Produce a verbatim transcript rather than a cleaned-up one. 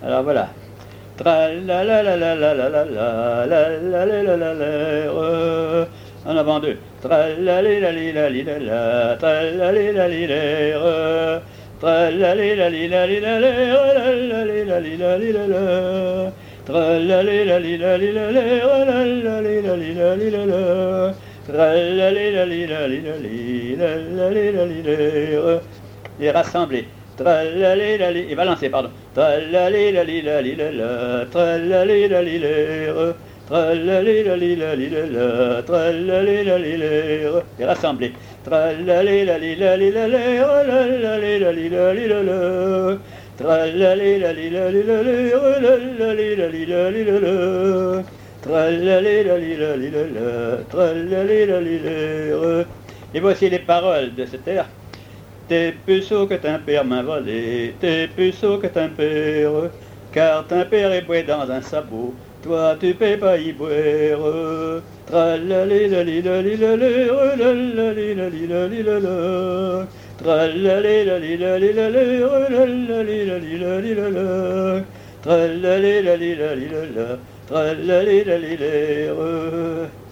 Alors voilà. Tra la la la la la la la la la la la la la la. En avant deux. Tra la li la li la li la la. Tra la li la li la. Tra la li la li la li la la. La li la li la li la la. Tra la li la li la li la la. La li la li la li la la. Tra la li la li la li la li. La li la li la. Et rassembler. Tralali la li, et balancer, pardon. Tralali la li la li la la, tralali la li la, tralali la li la li la la, tralali la li la, et rassembler. Tralali la li la li la la, tralali la li la li la la, tralali la li la li la la, tralali la li la li la la, tralali la li la li la la, tralali la li la. Et voici les paroles de cet air. T'es plus sot que ton père m'a volé, t'es plus sot que ton père, car ton père est boit dans un sabot, toi tu peux pas y boire. Tralali la li la li la la, la li la li la li la la, tralali la li la li la la, la li la li la li la la, tralali la li la li la la, tralali la li la.